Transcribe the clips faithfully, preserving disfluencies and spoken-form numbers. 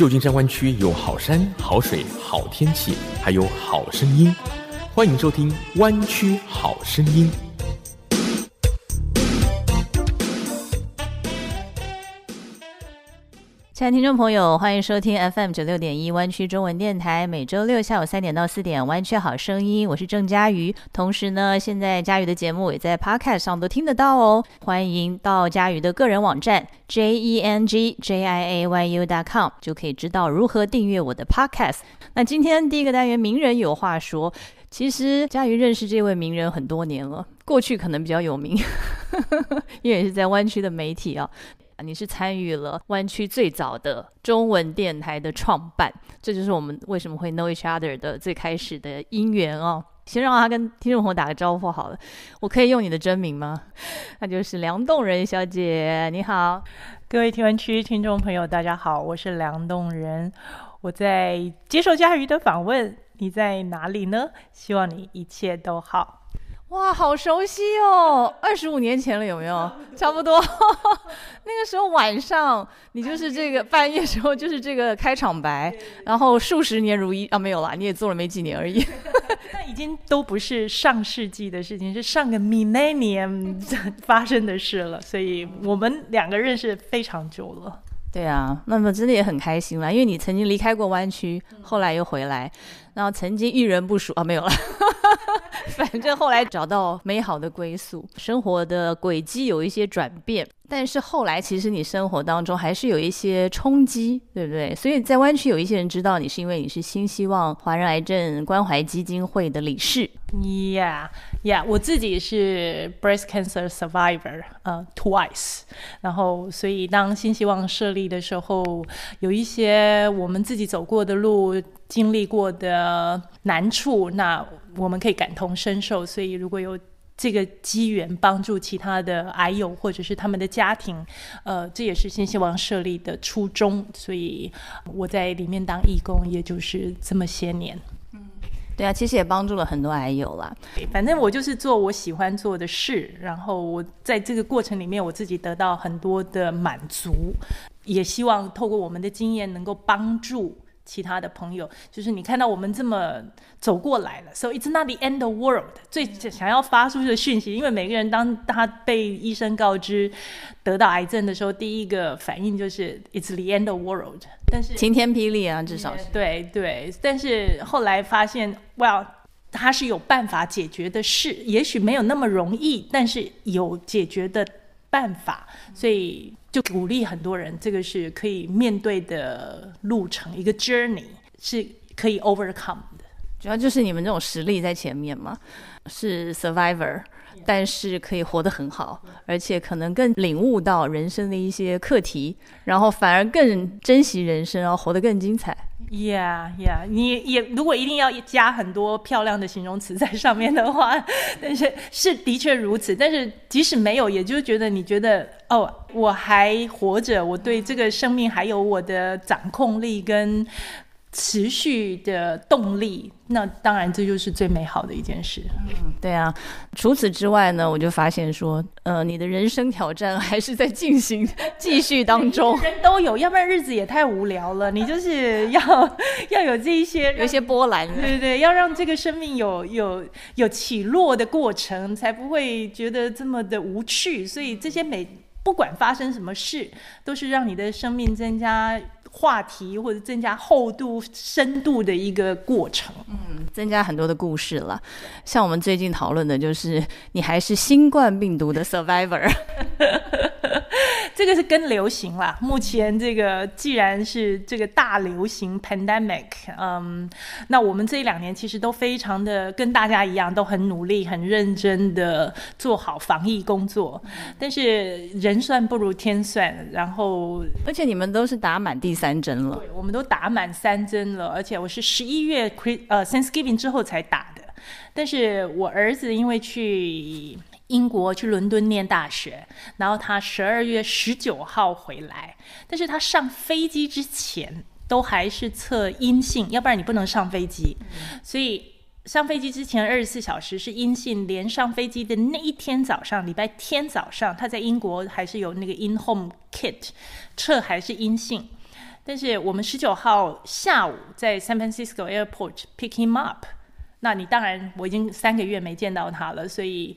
旧金山湾区有好山、好水、好天气，还有好声音。欢迎收听《湾区好声音》。 亲爱的听众朋友，欢迎收听 F M 九六点一湾区中文电台，每周六下午三点到四点湾区好声音，我是郑佳瑜。同时呢，现在佳瑜的节目也在 Podcast 上都听得到哦。欢迎到佳瑜的个人网站 J E N G J I A Y U dot com 就可以知道如何订阅我的 Podcast。那今天第一个单元名人有话说，其实佳瑜认识这位名人很多年了，过去可能比较有名，因为也是在湾区的媒体啊。你是参与了湾区最早的中文电台的创办，这就是我们为什么会 know each other 的最开始的因缘哦。先让他跟听众朋友打个招呼好了，我可以用你的真名吗？那就是梁栋仁小姐，你好。 各位听湾区听众朋友大家好，我是梁栋仁，我在接受佳瑜的访问，你在哪里呢？希望你一切都好。 哇，好熟悉哦，二十五年前了有没有？差不多。那个时候晚上，你就是这个半夜时候就是这个开场白，然后数十年如一啊，没有啦，你也做了没几年而已。 那已经都不是上世纪的事情，是上个 millennium 发生的事了，所以我们两个认识非常久了。 对啊，那么真的也很开心啦，因为你曾经离开过湾区，后来又回来，然后曾经遇人不淑啊，没有了。反正后来找到美好的归宿，生活的轨迹有一些转变，但是后来其实你生活当中还是有一些冲击，对不对？所以在湾区有一些人知道你是因为你是新希望华人癌症关怀基金会的理事。 Yeah, yeah， 我自己是 breast cancer survivor， 呃 twice， 然后所以当新希望设立的时候，有一些我们自己走过的路，经历过的难处，那我们可以感同身受，所以如果有这个机缘帮助其他的癌友或者是他们的家庭，呃，这也是新希望设立的初衷，所以我在里面当义工也就是这么些年。 对啊，其实也帮助了很多癌友啦。 反正我就是做我喜欢做的事，然后我在这个过程里面我自己得到很多的满足，也希望透过我们的经验能够帮助其他的朋友，就是你看到我们这么走过来了 So it's not the end of the world， 最想要发出的讯息，因为每个人当他被医生告知得到癌症的时候，第一个反应就是 it's the end of the world， 但是晴天霹雳啊，至少是。 对对，但是后来发现 well 它是有办法解决的事，也许没有那么容易，但是有解决的办法，所以就鼓励很多人，这个是可以面对的路程，一个 journey 是可以 overcome 的。 主要就是你们这种实力在前面嘛，是 survivor， 但是可以活得很好，而且可能更领悟到人生的一些课题，然后反而更珍惜人生，然后活得更精彩。 Yeah, yeah， 你也如果一定要加很多漂亮的形容词在上面的话，但是是的确如此。但是即使没有，也就是觉得你觉得哦，我还活着，我对这个生命还有我的掌控力跟持续的动力，那当然这就是最美好的一件事。 嗯，对啊。除此之外呢，我就发现说，呃，你的人生挑战还是在进行、继续当中。 人都有，要不然日子也太无聊了。你就是要要有这一些， 有一些波澜， 对对对，要让这个生命有有有起落的过程，才不会觉得这么的无趣。所以这些每不管发生什么事，都是让你的生命增加话题或者增加厚度深度的一个过程。 嗯，增加很多的故事了。像我们最近讨论的就是你还是新冠病毒的 survivor。 这个是跟流行啦，目前这个既然是这个大流行 pandemic， 嗯，那我们这一两年其实都非常的跟大家一样，都很努力很认真的做好防疫工作，但是人算不如天算，然后而且你们都是打满第三针了。 对，我们都打满三针了，而且我是十一月呃 Thanksgiving 之后才打的，但是我儿子因为去英国去伦敦念大学，然后他十二月十九号回来，但是他上飞机之前都还是测阴性，要不然你不能上飞机，嗯、所以上飞机之前二十四小时是阴性，连上飞机的那一天早上，礼拜天早上，他在英国还是有那个 in home kit， 测还是阴性。 但是我们十九号下午在 San Francisco Airport pick him up， 那你当然我已经三个月没见到他了，所以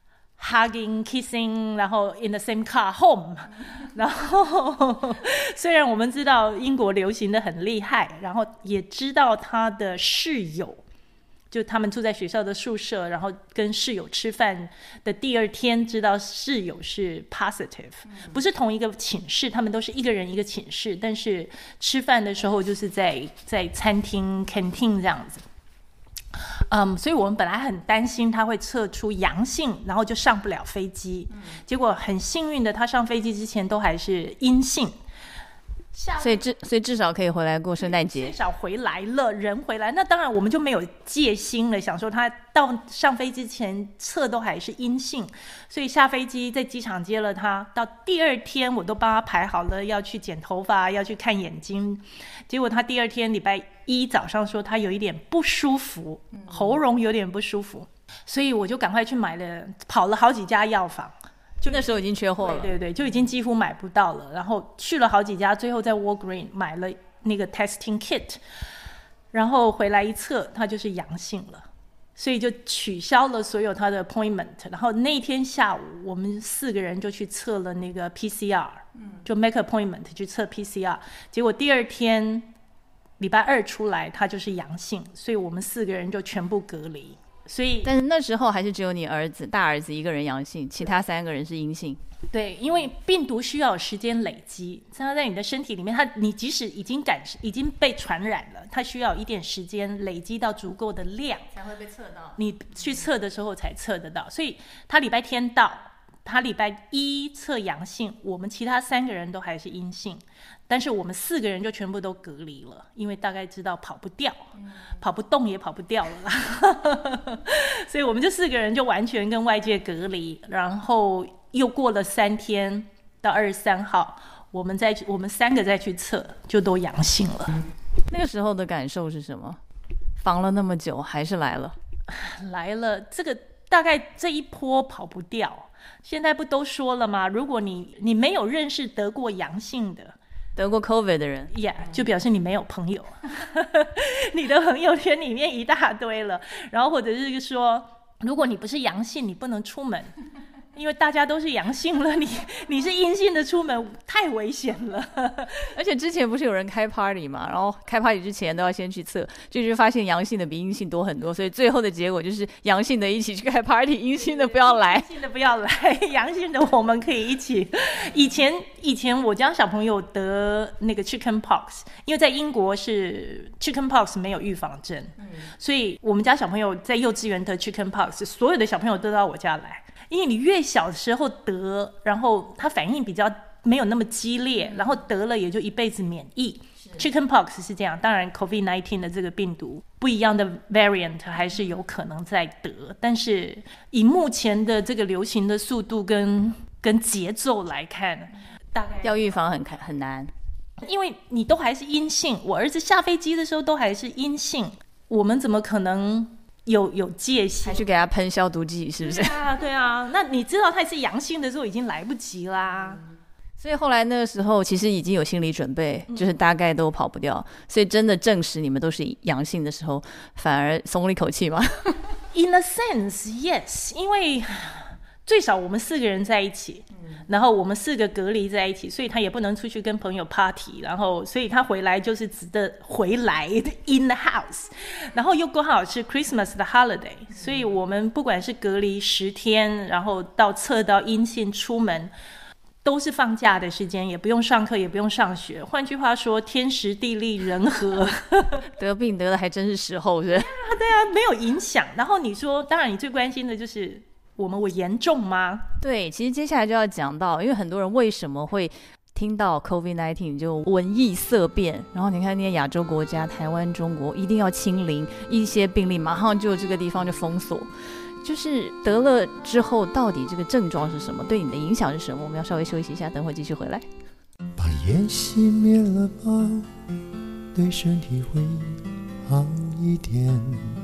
hugging kissing， 然后 in the same car home， 然后虽然我们知道英国流行的很厉害，然后也知道他的室友，就他们住在学校的宿舍，然后跟室友吃饭的第二天知道室友是 positive， 不是同一个寝室，他们都是一个人一个寝室，但是吃饭的时候就是在在餐厅 canteen 这样子。嗯，所以我们本来很担心他会测出阳性，然后就上不了飞机，结果很幸运的他上飞机之前都还是阴性， 所以至所以至少可以回来过圣诞节， 至少回来了，人回来，那当然我们就没有戒心了，想说他到上飞机前测都还是阴性，所以下飞机在机场接了他，到第二天我都帮他排好了要去剪头发，要去看眼睛，结果他第二天礼拜一早上说他有一点不舒服，喉咙有点不舒服，所以我就赶快去买了，跑了好几家药房。 就那时候已经缺货了， 对对对，就已经几乎买不到了。然后去了好几家，最后在 Walgreens 买了那个 testing kit， 然后回来一测，他就是阳性了，所以就取消了所有他的 appointment。然后那天下午，我们四个人就去测了那个 P C R， 就 make appointment 去测 P C R， 结果第二天礼拜二出来，他就是阳性，所以我们四个人就全部隔离。所以但是那时候还是只有你儿子大儿子一个人阳性，其他三个人是阴性。 对，因为病毒需要有时间累积，它在你的身体里面，它你即使已经感已经被传染了，它需要一点时间累积到足够的量才会被测到， 你去测的时候才测得到。所以他礼拜天到，他礼拜一测阳性，我们其他三个人都还是阴性，但是我们四个人就全部都隔离了，因为大概知道跑不掉，嗯、跑不动也跑不掉了啦所以我们这四个人就完全跟外界隔离，然后又过了三天到二十三号，我们再我们三个再去测，就都阳性了。 那个时候的感受是什么？防了那么久，还是来了， 来了，这个大概这一波跑不掉。现在不都说了吗？如果你你没有认识得过阳性的、 得过 COVID 的人， yeah， 就表示你没有朋友，你的朋友圈里面一大堆了。然后或者是说，如果你不是阳性，你不能出门。因为大家都是阳性了，你你是阴性的出门太危险了。 而且之前不是有人开 party 嘛，然后开 party 之前都要先去测，就是发现阳性的比阴性多很多，所以最后的结果就是阳性的一起去开 party， 阴性的不要来， 阴性的不要来，阳性的我们可以一起。以前以前我家小朋友得那个 chicken pox， 因为在英国是 chicken pox 没有预防针，嗯、所以我们家小朋友在幼稚园得 chicken pox， 所有的小朋友都到我家来。因为你越小的时候得，然后他反应比较没有那么激烈，然后得了也就一辈子免疫。Chicken pox 是这样，当然 COVID 十九 的这个病毒不一样的 variant 还是有可能在得，但是以目前的这个流行的速度跟跟节奏来看，大概要预防很很难， 因为你都还是阴性，我儿子下飞机的时候都还是阴性，我们怎么可能有有戒心， 还去给他喷消毒剂，是不是？ 对啊，对啊。那你知道他是阳性的时候已经来不及啦。 嗯、所以后来那个时候其实已经有心理准备，嗯、就是大概都跑不掉。所以真的证实你们都是阳性的时候，反而松了一口气吗 ？In a sense, yes， 因为最少我们四个人在一起。然后我们四个隔离在一起，所以他也不能出去跟朋友 party， 然后所以他回来就是只得回来 in the house， 然后又刚好是 Christmas 的 holiday， 所以我们不管是隔离十天，然后到测到阴性出门，都是放假的时间，也不用上课，也不用上学。换句话说，天时地利人和得病得的还真是时候，是不是？ 对啊，对啊，没有影响。然后你说，当然你最关心的就是我们我严重吗？ 对，其实接下来就要讲到，因为很多人为什么会听到 COVID 十九 就闻疫色变，然后你看那些亚洲国家，台湾、中国一定要清零，一些病例马上就这个地方就封锁。就是得了之后，到底这个症状是什么，对你的影响是什么？我们要稍微休息一下，等会继续回来。 把烟熄灭了吧，对身体会好一点。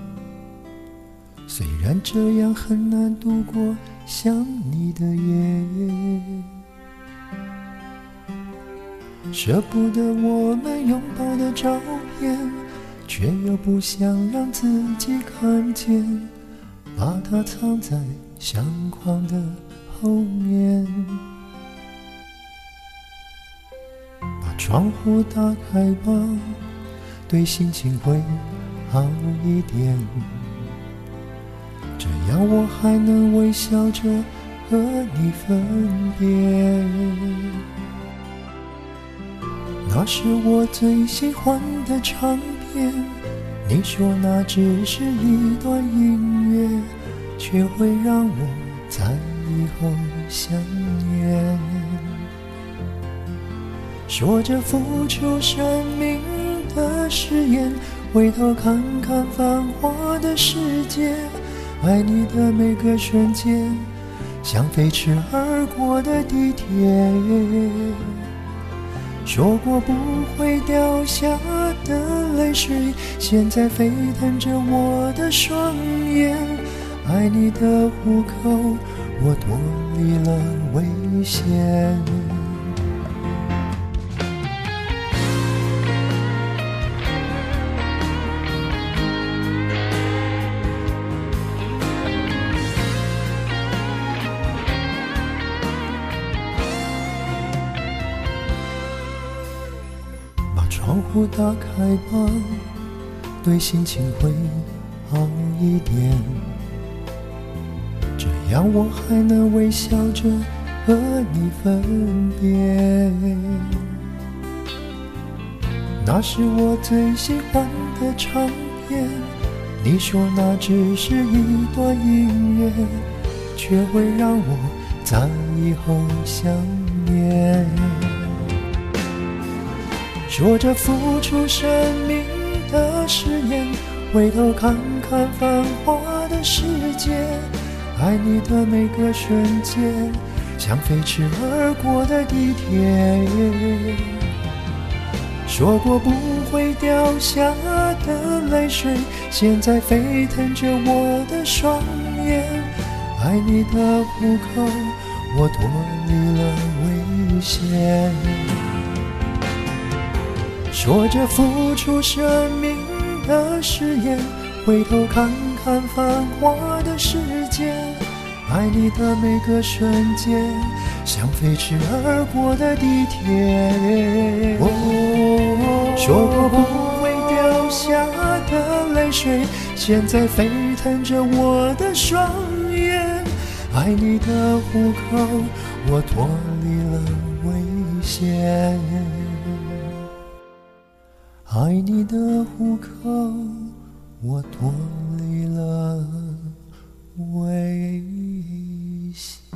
虽然这样很难度过想你的夜， 舍不得我们拥抱的照片，却又不想让自己看见，把它藏在相框的后面。把窗户打开吧，对心情会好一点，这样我还能微笑着和你分别。那是我最喜欢的唱片，你说那只是一段音乐，却会让我在以后想念。说着付出生命的誓言，回头看看繁华的世界，爱你的每个瞬间，像飞驰而过的地铁。说过不会掉下的泪水，现在沸腾着我的双眼。爱你的虎口，我脱离了危险。窗户打开吧，对心情会好一点，这样我还能微笑着和你分别。那是我最喜欢的唱片，你说那只是一段音乐，却会让我在以后想念。说着付出生命的誓言，回头看看繁华的世界，爱你的每个瞬间，像飞驰而过的地铁。说过不会掉下的泪水，现在沸腾着我的双眼。爱你的虎口，我脱离了危险。说着付出生命的誓言，回头看看繁华的世界，爱你的每个瞬间，像飞驰而过的地铁。哦，说过不会掉下的泪水，现在沸腾着我的双眼。爱你的虎口，我脱离了危险。爱你的虎口，我脱离了危险。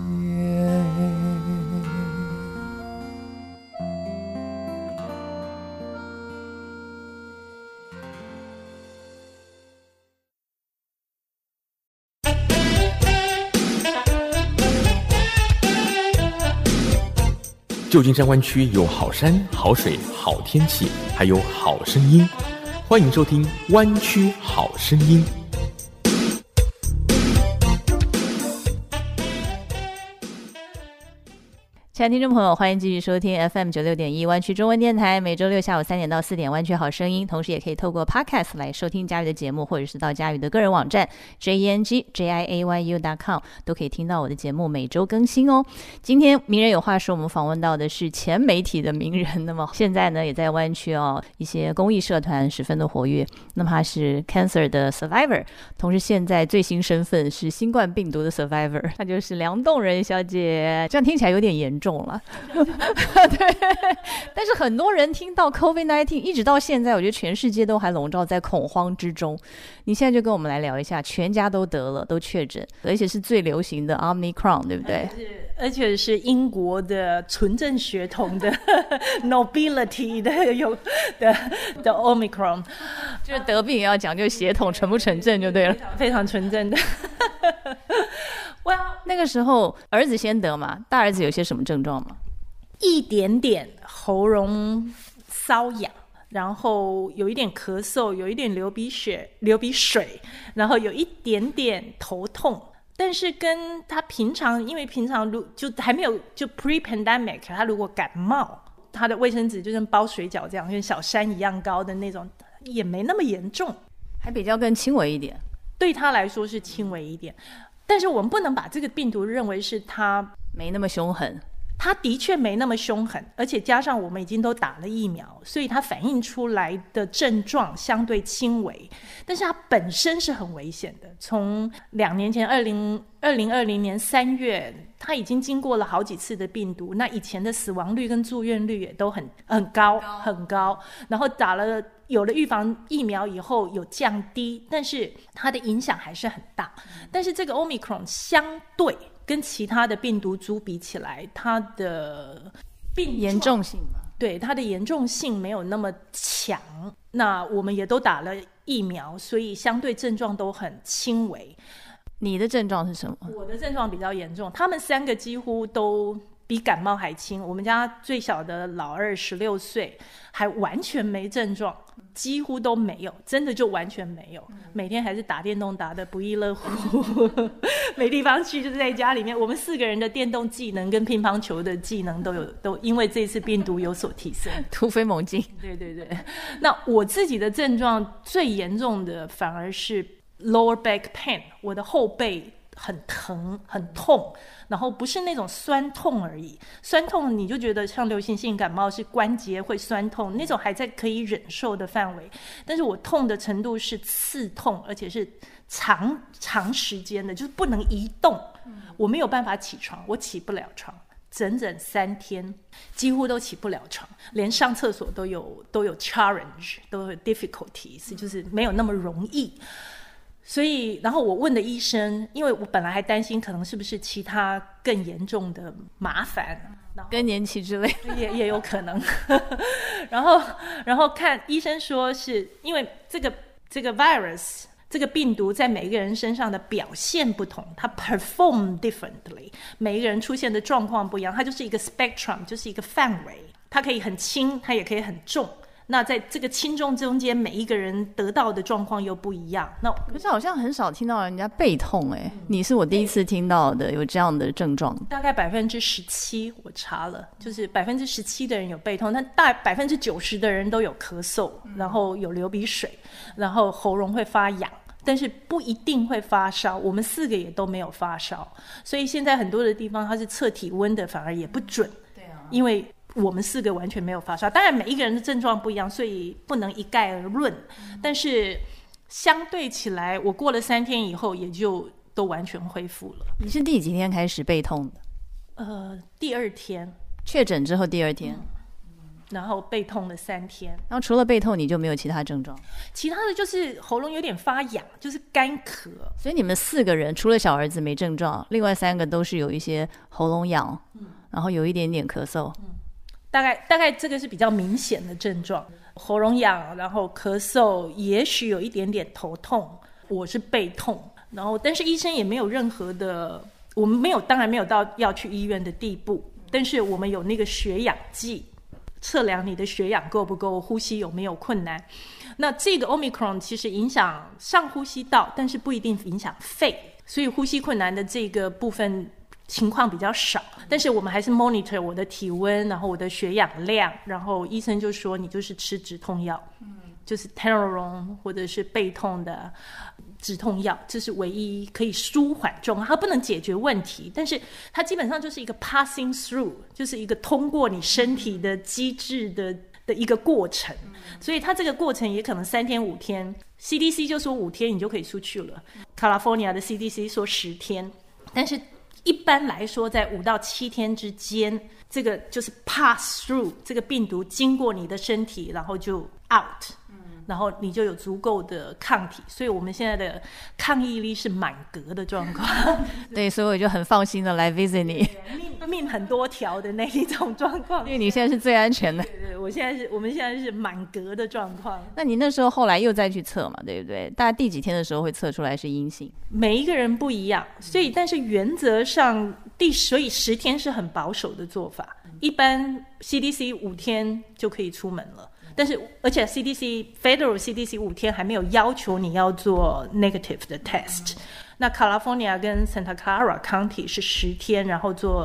旧金山湾区有好山、好水、好天气，还有好声音。欢迎收听《湾区好声音》。 亲爱的听众朋友，欢迎继续收听 F M 九六点一湾区中文电台，每周六下午三点到四点湾区好声音，同时也可以透过 Podcast 来收听佳瑜的节目，或者是到佳瑜的个人网站 J E N G J I A Y U dot com 都可以听到我的节目，每周更新哦。今天名人有话说，我们访问到的是前媒体的名人，那么现在呢也在湾区哦一些公益社团十分的活跃。那么他是 Cancer 的 Survivor， 同时现在最新身份是新冠病毒的 Survivor， 她就是梁栋仁小姐。这样听起来有点严重了对，但是很多人听到 COVID 十九 一直到现在，我觉得全世界都还笼罩在恐慌之中。你现在就跟我们来聊一下，全家都得了，都确诊，而且是最流行的 Omicron， 对不对？ 而且是英国的纯正血统的nobility 的有的的 Omicron， 就是得病也要讲究血统纯不纯正就对了， 非常纯正的。 well, 那个时候儿子先得嘛，大儿子有些什么症状吗？ 一点点喉咙瘙痒，然后有一点咳嗽，有一点流鼻血、流鼻水，然后有一点点头痛。但是跟他平常，因为平常如就还没有就 pre-pandemic， 他如果感冒它的卫生纸就跟包水饺这样，跟小山一样高的那种，也没那么严重， 还比较更轻微一点。 对他来说是轻微一点，但是我们不能把这个病毒认为是它没那么凶狠。 它的确没那么凶狠，而且加上我们已经都打了疫苗，所以它反映出来的症状相对轻微，但是它本身是很危险的。从两年前二零二零二零年三月，它已经经过了好几次的病毒，那以前的死亡率跟住院率也都很很高很高，然后打了有了预防疫苗以后有降低，但是它的影响还是很大。但是这个 Omicron 相对跟其他的病毒株比起来，它的病严重性嘛， 对它的严重性没有那么强。那我们也都打了疫苗，所以相对症状都很轻微。 你的症状是什么？ 我的症状比较严重，他们三个几乎都比感冒还轻。我们家最小的老二十六岁，还完全没症状，几乎都没有，真的就完全没有。每天还是打电动打得不亦乐乎，没地方去，就是在家里面。我们四个人的电动技能跟乒乓球的技能都有，都因为这次病毒有所提升， 突飞猛进。 对对对。那我自己的症状最严重的反而是 lower back pain， 我的后背很疼很痛，然后不是那种酸痛而已，酸痛你就觉得像流行性感冒是关节会酸痛，那种还在可以忍受的范围，但是我痛的程度是刺痛，而且是长长时间的，就是不能移动，我没有办法起床，我起不了床，整整三天几乎都起不了床，连上厕所都有都有 challenge， 都有 difficulties， 就是没有那么容易。所以然后我问的医生，因为我本来还担心可能是不是其他更严重的麻烦， 更年期之类也也有可能然后然后看医生说是因为这个这个 virus 这个病毒在每一个人身上的表现不同，它 perform differently， 每一个人出现的状况不一样，它就是一个 spectrum， 就是一个范围，它可以很轻，它也可以很重，那在这个轻重中间，每一个人得到的状况又不一样。那可是好像很少听到人家背痛哎、欸嗯，你是我第一次听到的有这样的症状。 大概百分之十七，我查了，就是百分之十七的人有背痛，但大百分之九十的人都有咳嗽，然后有流鼻水，然后喉咙会发痒。但是不一定会发烧，我们四个也都没有发烧，所以现在很多的地方它是测体温的，反而也不准。对啊，因为我们四个完全没有发烧，当然每一个人的症状不一样，所以不能一概而论、嗯、但是相对起来我过了三天以后也就都完全恢复了。 你是第几天开始背痛的？ 呃，第二天确诊之后第二天、 嗯、然后背痛了三天。 然后除了背痛你就没有其他症状？ 其他的就是喉咙有点发痒，就是干咳。 所以你们四个人除了小儿子没症状，另外三个都是有一些喉咙痒、嗯、然后有一点点咳嗽、嗯， 大概大概这个是比较明显的症状，喉咙痒，然后咳嗽，也许有一点点头痛，我是背痛，然后但是医生也没有任何的，我们没有，当然没有到要去医院的地步，但是我们有那个血氧计，测量你的血氧够不够，呼吸有没有困难。那这个 Omicron 其实影响上呼吸道，但是不一定影响肺，所以呼吸困难的这个部分情况比较少，但是我们还是 monitor 我的体温，然后我的血氧量，然后医生就说你就是吃止痛药、嗯、就是 Tenorone 或者是背痛的止痛药，这是唯一可以舒缓状况，它不能解决问题，但是它基本上就是一个 passing through， 就是一个通过你身体的机制的的一个过程，所以它这个过程也可能三天五天， C D C 就说五天你就可以出去了， California 的 C D C 说十天，但是一般来说在五到七天之间，这个就是 pass through， 这个病毒经过你的身体然后就 out， 然后你就有足够的抗体，所以我们现在的抗疫力是满格的状况对，所以我就很放心的来 visit 你， 命, 命很多条的那一种状况， 因为你现在是最安全的。 对对，我现在是我们现在是满格的状况。 那你那时候后来又再去测嘛，对不对？大概第几天的时候会测出来是阴性？ 每一个人不一样，所以但是原则上第所以十天是很保守的做法，一般 C D C 五天就可以出门了，但是而且 C D C Federal C D C 五天还没有要求你要做 negative 的 test， 那 California 跟 Santa Clara County 是十天，然后做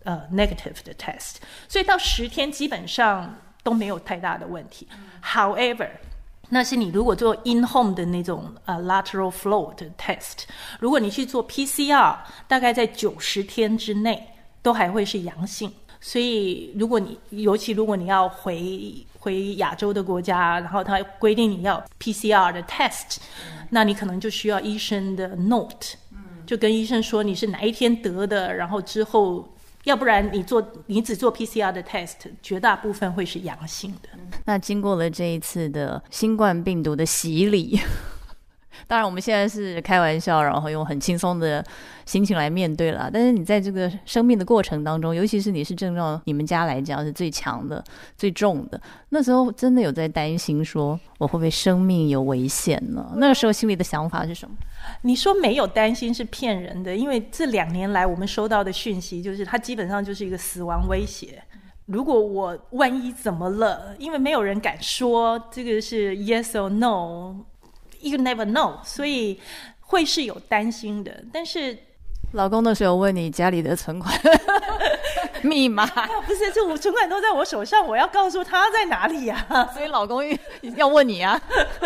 呃 negative 的 test， 所以到十天基本上都没有太大的问题。However， 那是你如果做 in-home 的那种呃 lateral flow 的 test， 如果你去做 P C R， 大概在九十天之内都还会是阳性。所以如果你尤其如果你要回回亚洲的国家，然后他规定你要 P C R 的 test， 那你可能就需要医生的 note， 就跟医生说你是哪一天得的，然后之后要不然你做你只做 P C R 的 test， 绝大部分会是阳性的。 那经过了这一次的新冠病毒的洗礼，当然我们现在是开玩笑，然后用很轻松的心情来面对了，但是你在这个生命的过程当中，尤其是你是症状你们家来讲是最强的最重的，那时候真的有在担心说我会不会生命有危险呢？那个时候心里的想法是什么？ 你说没有担心是骗人的，因为这两年来我们收到的讯息就是它基本上就是一个死亡威胁。如果我万一怎么了，因为没有人敢说这个是 yes or no，You never know， 所以会是有担心的。但是老公那时候问你家里的存款密码， 不是，这我存款都在我手上，我要告诉他在哪里呀、啊？ 所以老公要问你啊。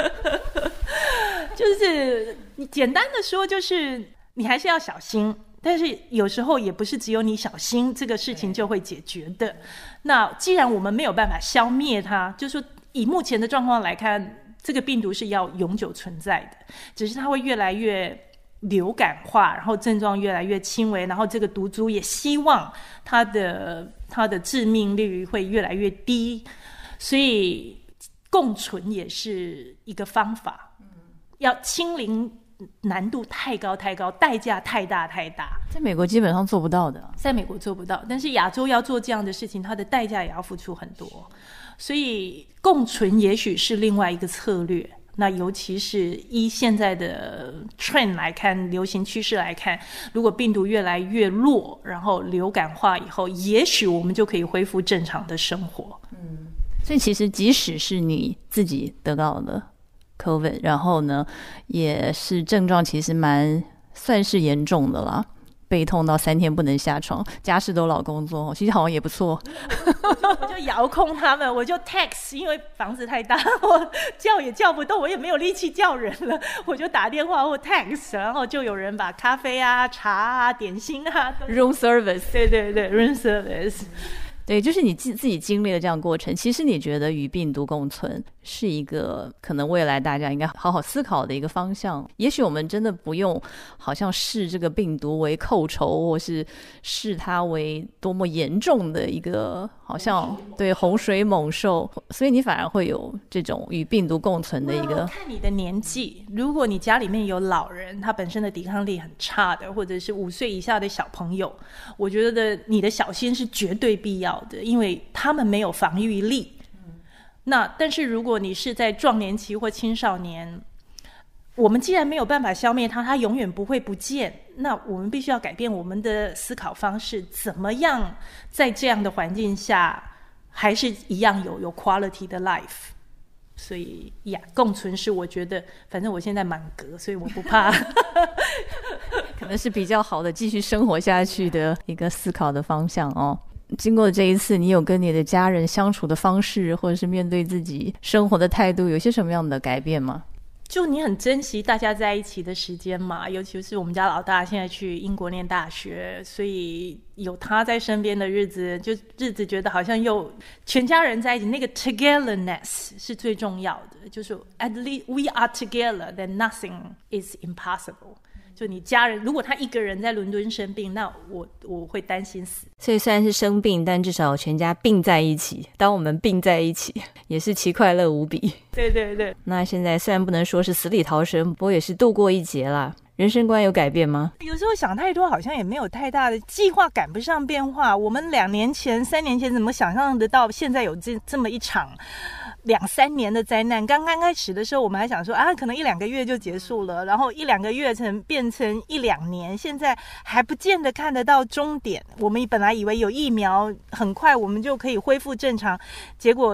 就是你简单的说，就是你还是要小心，但是有时候也不是只有你小心，这个事情就会解决的。那既然我们没有办法消灭它，就是说以目前的状况来看，这个病毒是要永久存在的，只是它会越来越流感化，然后症状越来越轻微，然后这个毒株也希望它的它的致命率会越来越低，所以共存也是一个方法。要清零难度太高太高，代价太大太大， 在美国基本上做不到的， 在美国做不到，但是亚洲要做这样的事情，它的代价也要付出很多，所以共存也许是另外一个策略。那尤其是依现在的 trend 来看，流行趋势来看，如果病毒越来越弱，然后流感化以后，也许我们就可以恢复正常的生活。 嗯，所以其实即使是你自己得到了 COVID， 然后呢也是症状其实蛮算是严重的啦，背痛到三天不能下床，家事都老公做，其实好像也不错。 我就遥控他们，我就 text， 因为房子太大，我叫也叫不动，我也没有力气叫人了，我就打电话或 text， 然后就有人把咖啡啊、茶啊、点心啊 room service， 对对对 room service。 对，就是你自自己经历了这样的过程，其实你觉得与病毒共存是一个可能未来大家应该好好思考的一个方向。也许我们真的不用好像视这个病毒为寇仇，或是视它为多么严重的一个好像对洪水猛兽，所以你反而会有这种与病毒共存的一个。 看你的年纪，如果你家里面有老人，他本身的抵抗力很差的，或者是五岁以下的小朋友，我觉得你的小心是绝对必要的，因为他们没有防御力。那但是如果你是在壮年期或青少年，我们既然没有办法消灭它，它永远不会不见，那我们必须要改变我们的思考方式，怎么样在这样的环境下还是一样有有 quality 的 life。 所以呀，共存是我觉得反正我现在满格，所以我不怕。 可能是比较好的继续生活下去的一个思考的方向哦。经过这一次，你有跟你的家人相处的方式，或者是面对自己生活的态度，有些什么样的改变吗？ 就你很珍惜大家在一起的时间嘛，尤其是我们家老大现在去英国念大学，所以有他在身边的日子，就日子觉得好像又全家人在一起，那个 togetherness 是最重要的，就是 at least we are together then nothing is impossible。就你家人，如果他一个人在伦敦生病，那我我会担心死。 所以虽然是生病，但至少全家并在一起。当我们并在一起，也是其快乐无比。 对对对。 那现在虽然不能说是死里逃生，不过也是度过一劫啦。人生观有改变吗？ 有时候想太多，好像也没有太大的计划，赶不上变化。我们两年前、三年前怎么想象得到现在有这这么一场两三年的灾难？刚刚开始的时候，我们还想说啊，可能一两个月就结束了，然后一两个月成变成一两年，现在还不见得看得到终点。我们本来以为有疫苗，很快我们就可以恢复正常，结果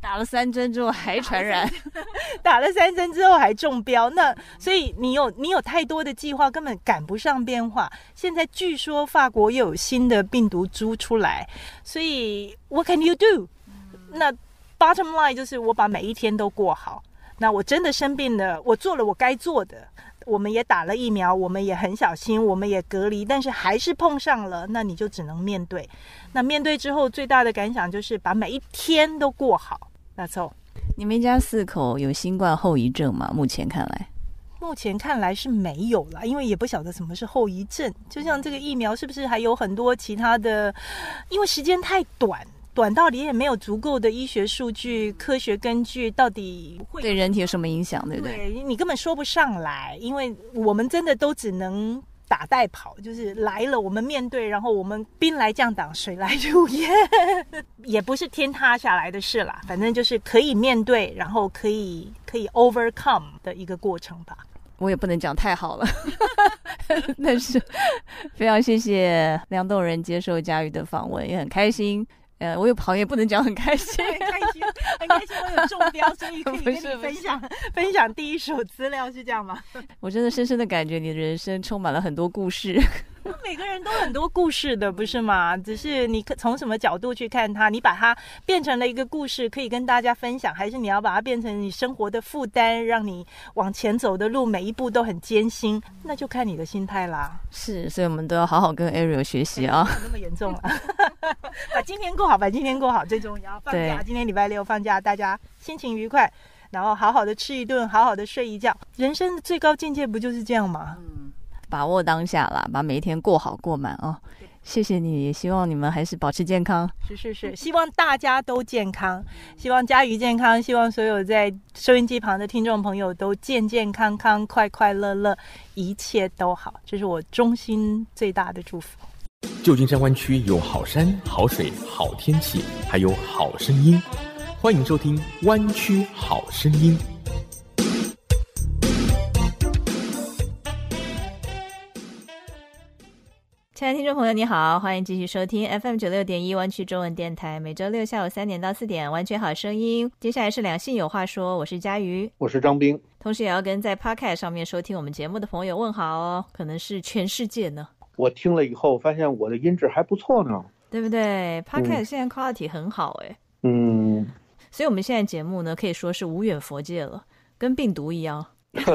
打了三针之后还传染， 打了三针之后还中标，那所以你有你有太多的计划，根本赶不上变化。现在据说法国又有新的病毒株出来，所以 what can you do？、嗯、那 bottom line 就是我把每一天都过好。那我真的生病了，我做了我该做的，我们也打了疫苗，我们也很小心，我们也隔离，但是还是碰上了，那你就只能面对。那面对之后最大的感想就是把每一天都过好。That's all。 你们一家四口有新冠后遗症吗？目前看来， 目前看来是没有啦，因为也不晓得什么是后遗症。就像这个疫苗，是不是还有很多其他的？因为时间太短，短到你也没有足够的医学数据、科学根据，到底会对人体有什么影响，对不对？ 对，你根本说不上来，因为我们真的都只能打带跑，就是来了我们面对，然后我们兵来将挡，水来土掩，也不是天塌下来的事啦，反正就是可以面对，然后可以可以 overcome 的一个过程吧。 我也不能讲太好了但是非常谢谢梁栋仁接受嘉瑜的访问，也很开心。呃，我有朋友不能讲很开心， 很开心，很开心，我有中标，所以可以跟你分享分享第一手资料，是这样吗？ 我真的深深的感觉你的人生充满了很多故事。 每个人都很多故事的，不是吗？只是你从什么角度去看它，你把它变成了一个故事，可以跟大家分享，还是你要把它变成你生活的负担，让你往前走的路每一步都很艰辛，那就看你的心态啦。 是，所以我们都要好好跟 Ariel 学习啊。 没有那么严重了把今天过好，把今天过好最重要。放假，今天礼拜六放假，大家心情愉快，然后好好的吃一顿，好好的睡一觉。人生的最高境界不就是这样吗？嗯， 把握当下啦，把每一天过好过满哦。谢谢你，也希望你们还是保持健康。 是是是，希望大家都健康，希望嘉瑜健康，希望所有在收音机旁的听众朋友都健健康康、快快乐乐，一切都好，这是我衷心最大的祝福。 旧金山湾区有好山、好水、好天气，还有好声音，欢迎收听《湾区好声音》。 亲爱的听众朋友你好，欢迎继续收听 F M 九六点一 湾区中文电台，每周六下午三点到四点湾区好声音。接下来是两性有话说，我是嘉瑜， 我是张斌， 同时也要跟在 Podcast 上面收听我们节目的朋友问好哦，可能是全世界呢。 我听了以后发现我的音质还不错呢， 对不对？ Podcast 现在 quality 很好哎， 嗯， 所以我们现在节目呢可以说是无远弗届了，跟病毒一样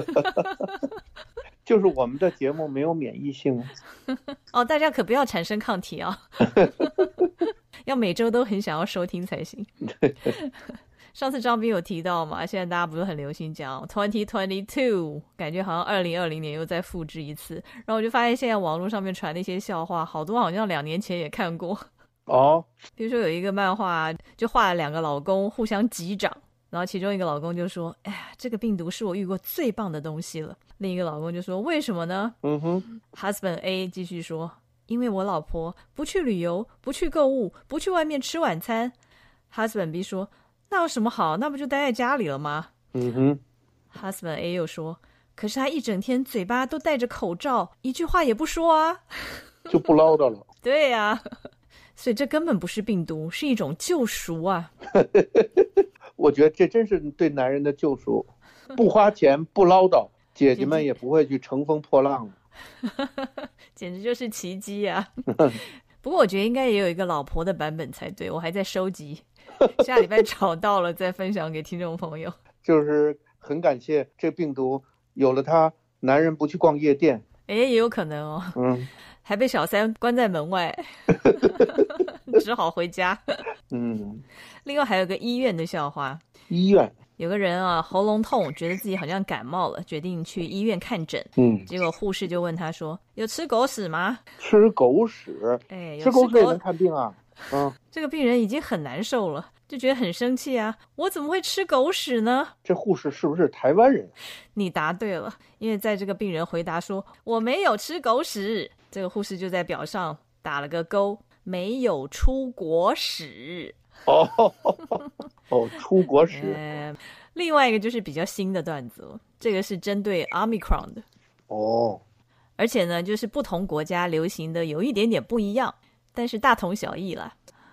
就是我们的节目没有免疫性哦，大家可不要产生抗体啊要每周都很想要收听才行上次张斌有提到嘛，现在大家不是很流行讲二零二二，感觉好像二零二零年又再复制一次，然后我就发现现在网络上面传的一些笑话，好多好像两年前也看过哦。 比如说有一个漫画就画了两个老公互相击掌，然后其中一个老公就说，哎呀，这个病毒是我遇过最棒的东西了。另一个老公就说，为什么呢？ 嗯哼。 Husband A 继续说，因为我老婆不去旅游，不去购物，不去外面吃晚餐。 Husband B 说，那有什么好，那不就待在家里了吗？ 嗯哼。 Husband A 又说，可是他一整天嘴巴都戴着口罩，一句话也不说啊就不唠叨了对啊，所以这根本不是病毒，是一种救赎啊我觉得这真是对男人的救赎，不花钱不唠叨，姐姐们也不会去乘风破浪了简直就是奇迹啊不过我觉得应该也有一个老婆的版本才对，我还在收集下礼拜找到了再分享给听众朋友。 就是很感谢这病毒有了它，男人不去逛夜店， 哎，也有可能哦，嗯，还被小三关在门外只好回家嗯， 另外还有个医院的笑话， 医院有个人啊喉咙痛，觉得自己好像感冒了，决定去医院看诊。 嗯， 结果护士就问他说，有吃狗屎吗？ 吃狗屎？ 哎， 吃狗屎也能看病啊？嗯， 这个病人已经很难受了，就觉得很生气啊，我怎么会吃狗屎呢？ 这护士是不是台湾人？ 你答对了，因为在这个病人回答说我没有吃狗屎，这个护士就在表上打了个勾，没有出国史。 哦哦，出国史、 呃、另外一个就是比较新的段子，这个是针对 Omicron 的哦， 而且呢就是不同国家流行的有一点点不一样，但是大同小异啦。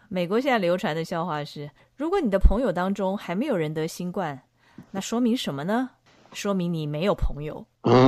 美国现在流传的笑话是，如果你的朋友当中还没有人得新冠，那说明什么呢？说明你没有朋友。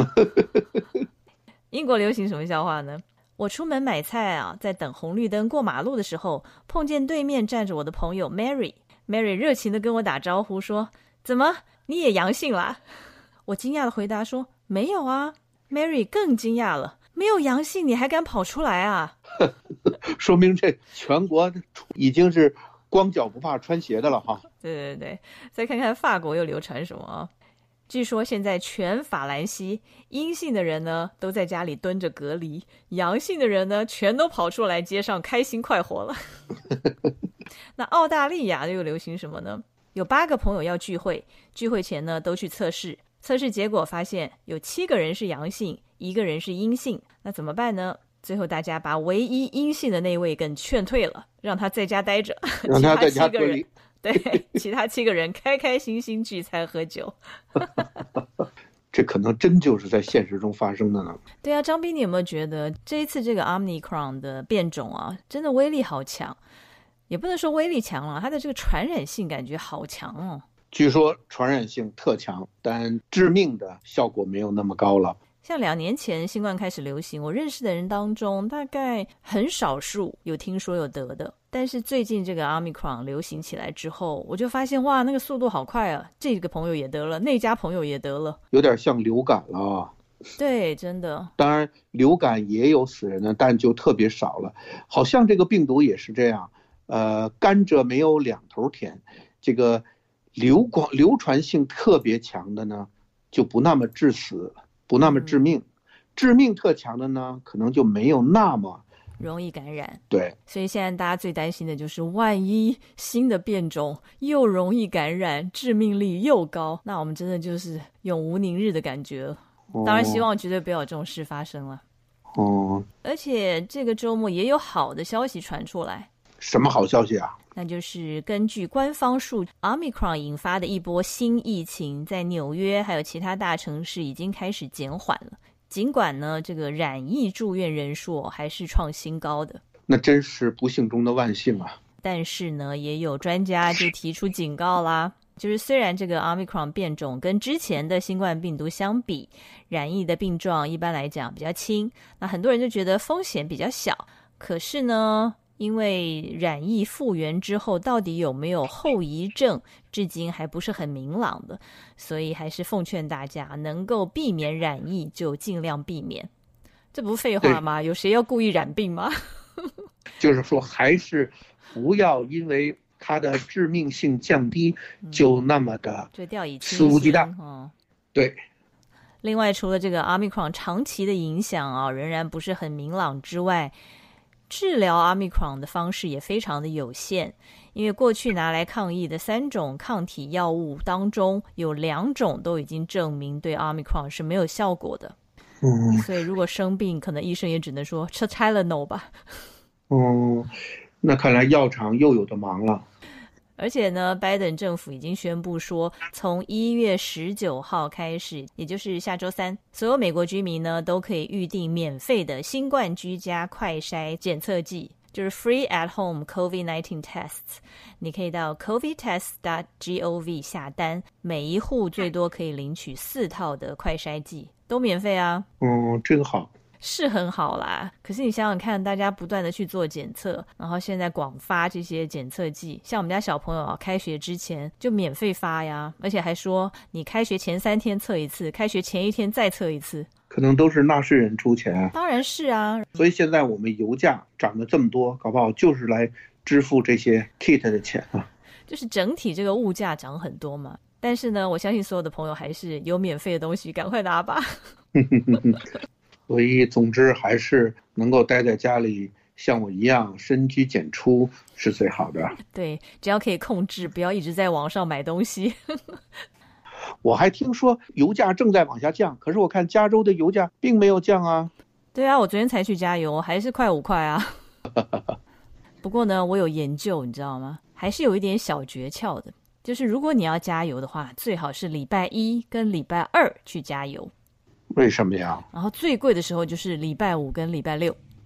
英国流行什么笑话呢？我出门买菜啊，在等红绿灯过马路的时候，碰见对面站着我的朋友 Mary。 Mary 热情地跟我打招呼说，怎么你也阳性啦？我惊讶地回答说，没有啊。 Mary 更惊讶了，没有阳性你还敢跑出来啊？ 说明这全国已经是光脚不怕穿鞋的了哈。 对对对，再看看法国又流传什么啊？据说现在全法兰西阴性的人呢都在家里蹲着隔离，阳性的人呢全都跑出来街上开心快活了。那澳大利亚又流行什么呢？有八个朋友要聚会，聚会前呢都去测试，测试结果发现有七个人是阳性，一个人是阴性，那怎么办呢？最后大家把唯一阴性的那位给劝退了，让他在家待着， 让他在家隔离。 对，其他七个人开开心心聚餐喝酒。 这可能真就是在现实中发生的呢。 对啊，张斌，你有没有觉得这一次这个 Omicron 的变种啊，真的威力好强？也不能说威力强了，它的这个传染性感觉好强哦。 据说传染性特强，但致命的效果没有那么高了。 像两年前新冠开始流行，我认识的人当中大概很少数有听说有得的，但是最近这个 Omicron 流行起来之后，我就发现哇，那个速度好快啊，这个朋友也得了，那家朋友也得了， 有点像流感了。 对，真的。 当然流感也有死人的，但就特别少了。好像这个病毒也是这样，呃，甘蔗没有两头甜，这个流广流传性特别强的呢就不那么致死，不那么致命，致命特强的呢可能就没有那么容易感染。 对， 所以现在大家最担心的就是万一新的变种又容易感染，致命力又高，那我们真的就是永无宁日的感觉了。 哦、 当然希望绝对不要有这种事发生了。 哦， 而且这个周末也有好的消息传出来。 什么好消息啊？ 那就是根据官方数 Omicron 引发的一波新疫情在纽约还有其他大城市已经开始减缓了，尽管呢这个染疫住院人数还是创新高的。 那真是不幸中的万幸啊。 但是呢也有专家就提出警告啦，就是虽然这个 Omicron 变种跟之前的新冠病毒相比，染疫的病状一般来讲比较轻，那很多人就觉得风险比较小，可是呢因为染疫复原之后到底有没有后遗症至今还不是很明朗的，所以还是奉劝大家能够避免染疫就尽量避免。这不是废话吗？有谁要故意染病吗？ 就是说还是不要因为它的致命性降低就那么的肆无忌惮、 嗯、 对。 另外除了这个 Omicron 长期的影响啊仍然不是很明朗之外，治疗 Omicron 的方式也非常的有限，因为过去拿来抗疫的三种抗体药物当中有两种都已经证明对 Omicron 是没有效果的。 嗯， 所以如果生病可能医生也只能说吃 Tylenol 吧。 嗯，那看来药厂又有的忙了。 而且呢拜登政府已经宣布说从一月十九号开始，也就是下周三，所有美国居民呢都可以预定免费的新冠居家快筛检测剂，就是 free at home COVID 十九 tests， 你可以到 covid test dot gov 下单，每一户最多可以领取四套的快筛剂，都免费啊。 嗯，真好。 是很好啦，可是你想想看，大家不断的去做检测，然后现在广发这些检测剂，像我们家小朋友啊，开学之前就免费发呀，而且还说你开学前三天测一次，开学前一天再测一次， 可能都是纳税人出钱。 当然是啊， 所以现在我们油价涨得这么多，搞不好就是来支付这些 kit 的钱啊。 就是整体这个物价涨很多嘛，但是呢，我相信所有的朋友还是有免费的东西，赶快拿吧。 所以总之还是能够待在家里像我一样深居简出是最好的。 对，只要可以控制，不要一直在网上买东西。 我还听说油价正在往下降，可是我看加州的油价并没有降啊。 对啊，我昨天才去加油，还是快五块啊。不过呢我有研究你知道吗，还是有一点小诀窍的，就是如果你要加油的话，最好是礼拜一跟礼拜二去加油。 为什么呀？ 然后最贵的时候就是礼拜五跟礼拜六。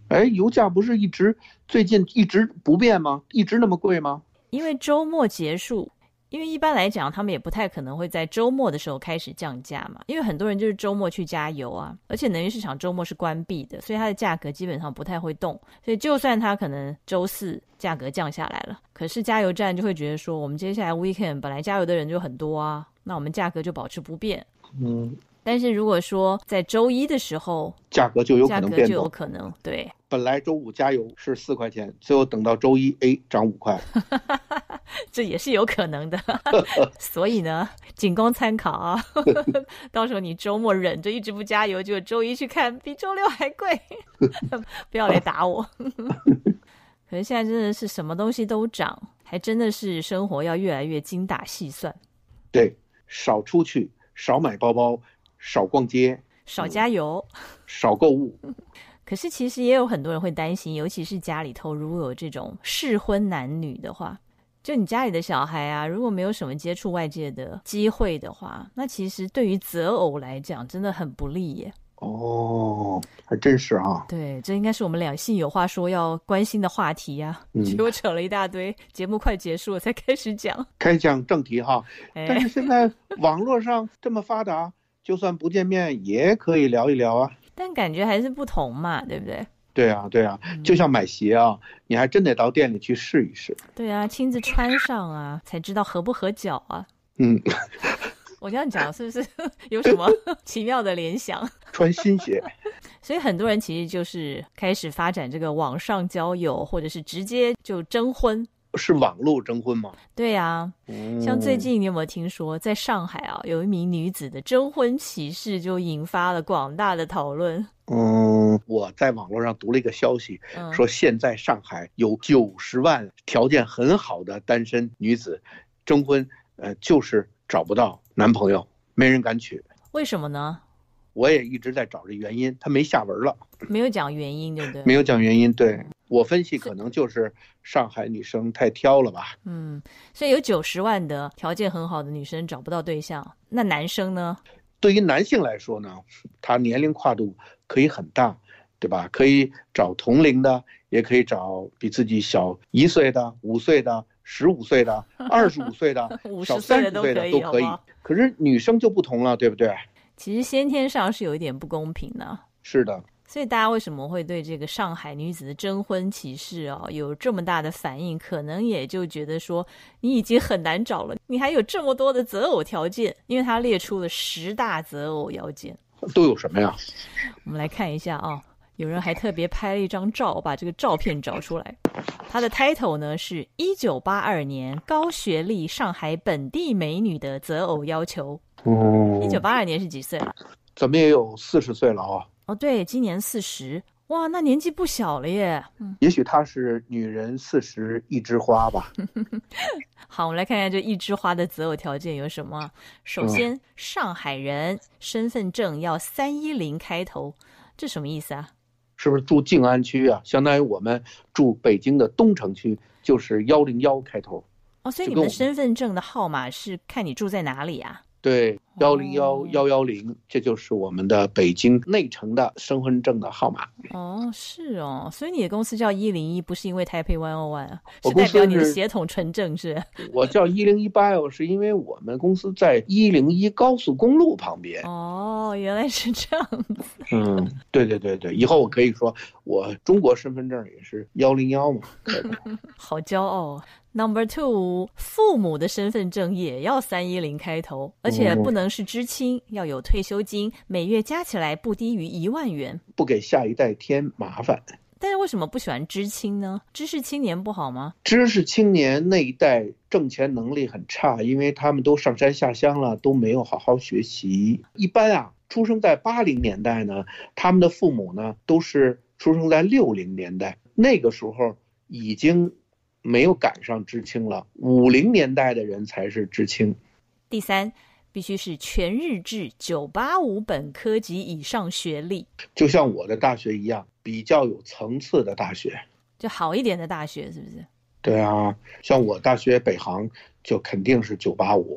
哎，油价不是一直最近一直不变吗？一直那么贵吗？ 因为周末结束，因为一般来讲他们也不太可能会在周末的时候开始降价嘛，因为很多人就是周末去加油啊，而且能源市场周末是关闭的，所以它的价格基本上不太会动，所以就算它可能周四价格降下来了，可是加油站就会觉得说我们接下来 weekend 本来加油的人就很多啊，那我们价格就保持不变。 嗯， 但是如果说在周一的时候， 价格就有可能变动， 价格就有可能，对， 本来周五加油是四块钱，最后等到周一，哎，涨五块， 这也是有可能的。所以呢，仅供参考啊。到时候你周末忍着一直不加油，就周一去看比周六还贵，不要来打我。可是现在真的是什么东西都涨，还真的是生活要越来越精打细算。 对，少出去，少买包包，少逛街， 少加油， 嗯、少购物。 可是其实也有很多人会担心，尤其是家里头如果有这种适婚男女的话，就你家里的小孩啊，如果没有什么接触外界的机会的话，那其实对于择偶来讲真的很不利耶。 哦，还真是啊。 对，这应该是我们两性有话说要关心的话题呀、啊。嗯、结果扯了一大堆，节目快结束了才开始讲。 开讲正题哈，但是现在网络上这么发达，就算不见面也可以聊一聊啊。 但感觉还是不同嘛，对不对？ 对啊，对啊，就像买鞋啊，嗯、你还真得到店里去试一试。 对啊，亲自穿上啊，才知道合不合脚啊。 嗯。 我这样讲是不是有什么奇妙的联想？ 穿新鞋。 所以很多人其实就是开始发展这个网上交友，或者是直接就征婚。 是网络征婚吗？ 对啊、嗯、像最近你有没有听说在上海啊，有一名女子的征婚启事就引发了广大的讨论。 嗯，我在网络上读了一个消息、嗯、说现在上海有九十万条件很好的单身女子征婚，呃，就是找不到男朋友，没人敢娶。 为什么呢？ 我也一直在找这原因，他没下文了， 没有讲原因，对不对？ 没有讲原因，对，我分析可能就是上海女生太挑了吧。 嗯，所以有九十万的条件很好的女生找不到对象，那男生呢？ 对于男性来说呢，他年龄跨度可以很大，对吧？可以找同龄的，也可以找比自己小一岁的、五岁的、十五岁的、二十五岁的、少三十岁的都可以。可是女生就不同了，对不对？ 其实先天上是有一点不公平的。 是的。 所以大家为什么会对这个上海女子的征婚启事哦有这么大的反应？可能也就觉得说你已经很难找了，你还有这么多的择偶条件，因为他列出了十大择偶要件。 都有什么呀？ 我们来看一下啊、哦，有人还特别拍了一张照，把这个照片找出来。他的 title 呢是一九八二年高学历上海本地美女的择偶要求。 哦， 一九八二年是几岁了？ 怎么也有四十岁了啊！ 哦，对，今年四十，哇，那年纪不小了耶。嗯， 也许她是女人四十一枝花吧。 好，我们来看看这一枝花的择偶条件有什么。首先， 嗯、 上海人，身份证要三一零开头，这什么意思啊？ 是不是住静安区啊？相当于我们住北京的东城区，就是幺零幺开头。 哦，所以你们的身份证的号码是看你住在哪里啊？ 对，幺零幺幺幺零，这就是我们的北京内城的身份证的号码。 哦，是哦，所以你的公司叫一零一，不是因为台北一零一啊，是代表你的血统纯正是？ 我叫一零一 bio， 是因为我们公司在一零一高速公路旁边。 哦，原来是这样子。 嗯，对对对对，以后我可以说我中国身份证也是幺零幺嘛。 好骄傲。Number two， 父母的身份证也要三一零开头，而且不能是知青，嗯、要有退休金，每月加起来不低于一万元， 不给下一代添麻烦。 但是为什么不喜欢知青呢？知识青年不好吗？ 知识青年那一代挣钱能力很差，因为他们都上山下乡了，都没有好好学习。一般啊，出生在八零年代呢，他们的父母呢都是出生在六零年代，那个时候已经没有赶上知青了，五零年代的人才是知青。 第三，必须是全日制九八五本科及以上学历， 就像我的大学一样，比较有层次的大学， 就好一点的大学，是不是？ 对啊，像我大学北航就肯定是九八五。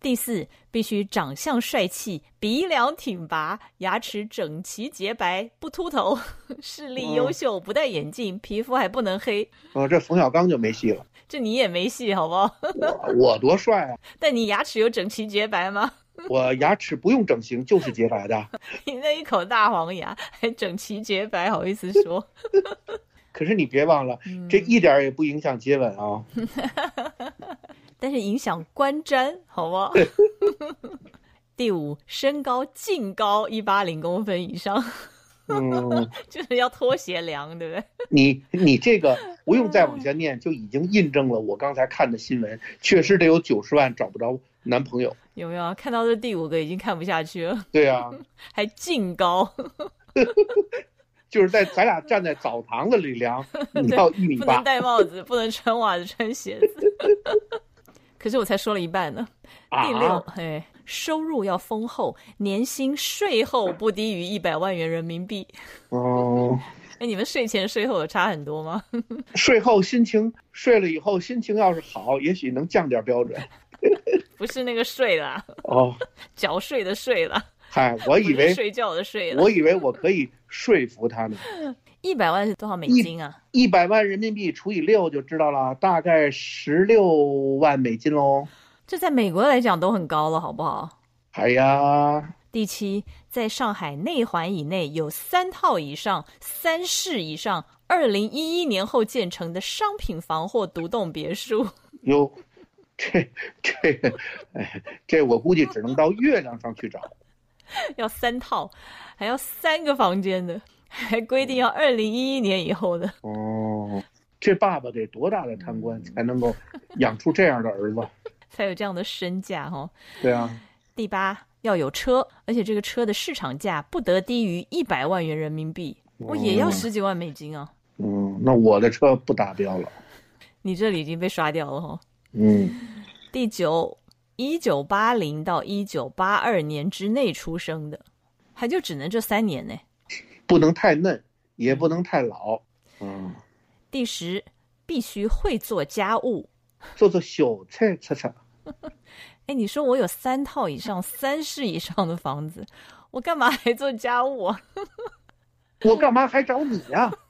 第四，必须长相帅气，鼻梁挺拔，牙齿整齐洁白，不秃头，视力优秀，不戴眼镜，皮肤还不能黑。 哦，这冯小刚就没戏了。 这你也没戏，好不好？ 我我多帅啊！ 但你牙齿有整齐洁白吗？ 我牙齿不用整形就是洁白的。 你那一口大黄牙还整齐洁白，好意思说？ 可是你别忘了， 嗯、 这一点也不影响接吻啊。 但是影响观瞻，好不好？第五，身高净高一百八十公分以上。嗯，就是要脱鞋量，对不对？ 你你这个不用再往下念，就已经印证了我刚才看的新闻，确实得有九十万找不着男朋友。 有没有看到这第五个已经看不下去了？ 对啊， 还净高。 就是在咱俩站在澡堂子里量，你要一米八， 不能戴帽子，不能穿袜子，穿鞋子。可是我才说了一半呢。 啊、 第六，哎，收入要丰厚，年薪税后不低于一百万元人民币。 哦， 哎，你们税前税后有差很多吗？ 税后心情睡了以后心情要是好，也许能降点标准。 不是那个税啦， 哦， 缴税的税啦。 嗨，我以为睡觉的睡了， 我以为我可以说服他呢。 一百万是多少美金啊？ 一百万人民币除以六就知道了，大概十六万美金喽。 这在美国来讲都很高了，好不好？ 哎呀， 第七，在上海内环以内有三套以上、三室以上，二零一一年后建成的商品房或独栋别墅。 哟，这这个，哎，这我估计只能到月亮上去找。 要三套，还要三个房间的，还规定要二零一一年以后的。 哦，这爸爸得多大的贪官才能够养出这样的儿子， 才有这样的身价哈、哦？ 对啊。 第八，要有车，而且这个车的市场价不得低于一百万元人民币，我、哦、也要十几万美金啊。 嗯，那我的车不达标了。 你这里已经被刷掉了哈、哦。 嗯。 第九。一九八零到一九八二年之内出生的，还就只能这三年呢， 不能太嫩，也不能太老。嗯。 第十，必须会做家务， 做做小菜吃吃。 哎，你说我有三套以上、三室以上的房子，我干嘛还做家务啊？ 我干嘛还找你呀、啊？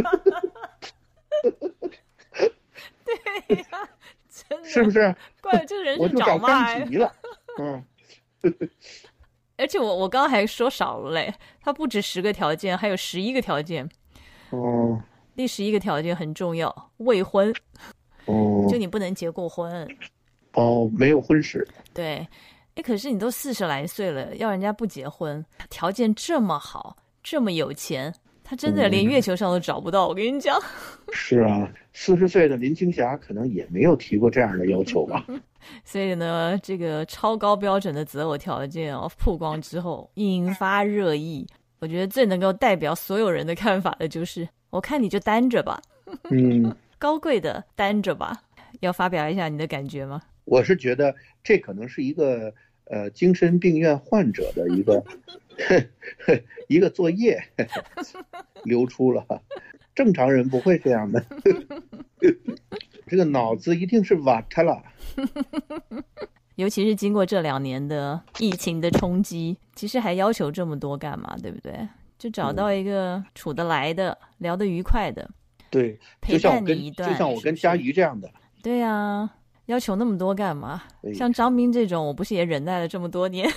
对呀、啊。真的是不是？ 怪这人是找骂张吉了。嗯。 而且我我刚刚还说少了嘞，他不止十个条件，还有十一个条件。 哦。 第十一个条件很重要，未婚。 哦。 就你不能结过婚。 哦，没有婚史。 对。哎，可是你都四十来岁了，要人家不结婚，条件这么好，这么有钱。他真的连月球上都找不到、嗯、我跟你讲。 是啊，四十岁的林青霞可能也没有提过这样的要求吧。 所以呢，这个超高标准的择偶条件哦曝光之后引发热议。我觉得最能够代表所有人的看法的就是，我看你就单着吧。 嗯， 高贵的单着吧。要发表一下你的感觉吗？ 我是觉得这可能是一个呃精神病院患者的一个一个作业流出了，正常人不会这样的。这个脑子一定是瓦特了。 尤其是经过这两年的疫情的冲击，其实还要求这么多干嘛，对不对？就找到一个处得来的、嗯、聊得愉快的， 对， 陪伴你一段， 就像我跟佳瑜这样的。 对啊，要求那么多干嘛？像张斌这种，我不是也忍耐了这么多年？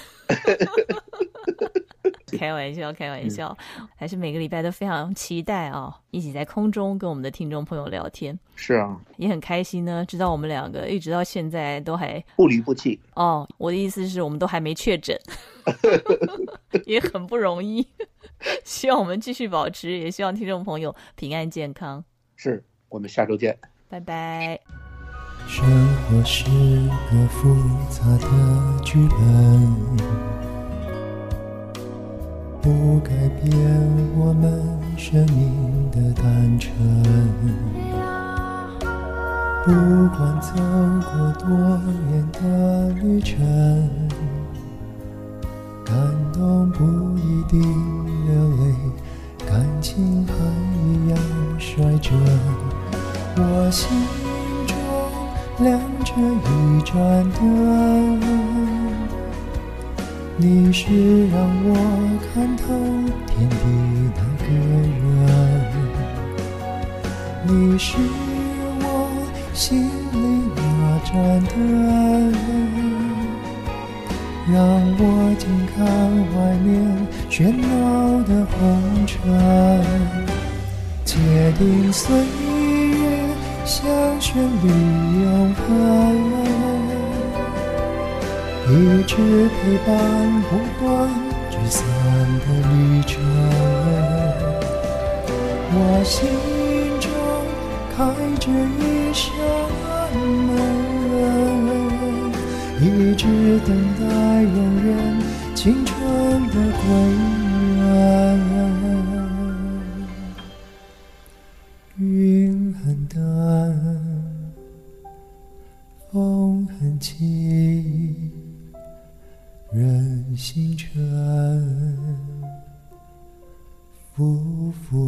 开玩笑，开玩笑，嗯、还是每个礼拜都非常期待啊、哦，一起在空中跟我们的听众朋友聊天。 是啊， 也很开心呢，知道我们两个一直到现在都还不离不弃。 哦，我的意思是我们都还没确诊，也很不容易。希望我们继续保持，也希望听众朋友平安健康。 是，我们下周见， 拜拜。 生活是个复杂的剧本，不改变我们生命的单纯。不管走过多远的旅程，感动不一定流泪，感情还一样率真。我心中亮着一盏灯，你是让我看透天地那个人，你是我心里那盏灯，让我静看外面喧闹的红尘，界定岁月像旋律永恒，一直陪伴不断聚散的旅程。我心中开着一扇门，一直等待永远青春的归人。云很淡，风很轻，人心沉，浮浮